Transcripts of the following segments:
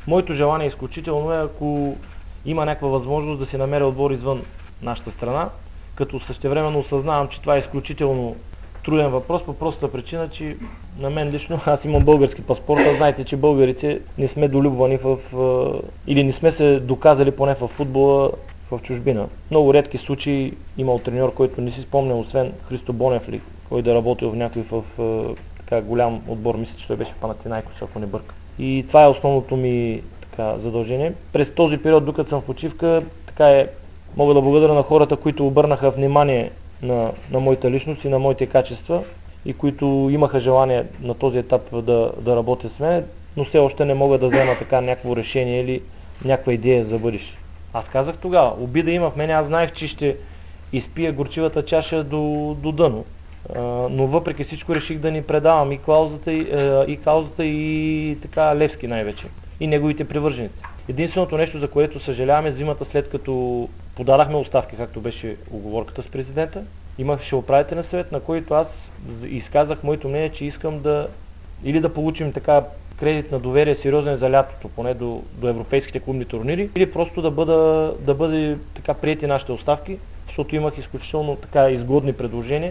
Моето желание изключително е, ако има някаква възможност да се намеря отбор извън нашата страна, като същевременно осъзнавам, че това е изключително труден въпрос по простата причина, че на мен лично аз имам български паспорт, а знаете, че българите не сме долюбвани или не сме се доказали поне в футбола в чужбина. Много редки случаи имал треньор, който не си спомня, освен Христо Бонев ли, който да работил в някой така голям отбор, мисля, че той беше в Панатинайкос, ако не бърка. И това е основното ми задължение. През този период, докато съм в почивка, мога да благодаря на хората, които обърнаха внимание на моята личност и на моите качества и които имаха желание на този етап да работят с мен, но все още не мога да взема някакво решение или някаква идея за бъдеще. Аз казах тогава, обида има в мен, аз знаех, че ще изпия горчивата чаша до дъно. Но въпреки всичко реших да ни предавам и каузата и Левски най-вече и неговите привърженици. Единственото нещо, за което съжаляваме, зимата след като подадахме оставки, както беше уговорката с президента, имаше управителен съвет, на който аз изказах моето мнение, че искам или да получим кредит на доверие сериозен за лятото, поне до европейските клубни турнири, или просто да бъде приети нашите оставки, защото имах изключително изгодни предложения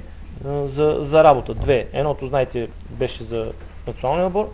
за работа. Две. Едното, знаете, беше за националния отбор,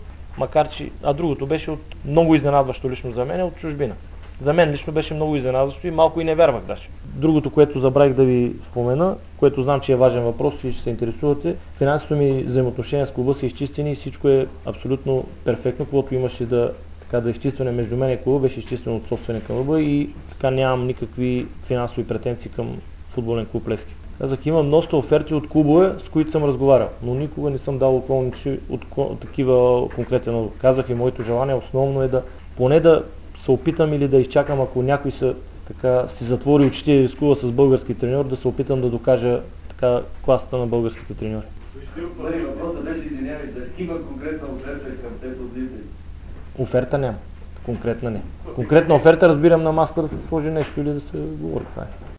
а другото беше от много изненадващо лично за мен, от чужбина. За мен лично беше много изненадващо и малко и не вярвах даже. Другото, което забравих да ви спомена, което знам, че е важен въпрос и ще се интересувате, финансовите ми взаимоотношения с клуба са изчистени и всичко е абсолютно перфектно, което имаше да изчистване между мен и клуба, беше изчистено от собственика клуба и нямам никакви финансови претенции към футболен клуб Левски. Казах, имам доста оферти от клубове, с които съм разговарял, но никога не съм дал околници от такива конкретно. Казах и моето желание основно е поне да се опитам или да изчакам, ако някой си затвори очите и рискува с български треньор, да се опитам да докажа класата на българските треньори. Въпросът беше, извинявай, да има конкретна оферта към теб от Лидери. Оферта няма. Конкретна не. Конкретна оферта разбирам на масата да се сложи нещо или да се говори.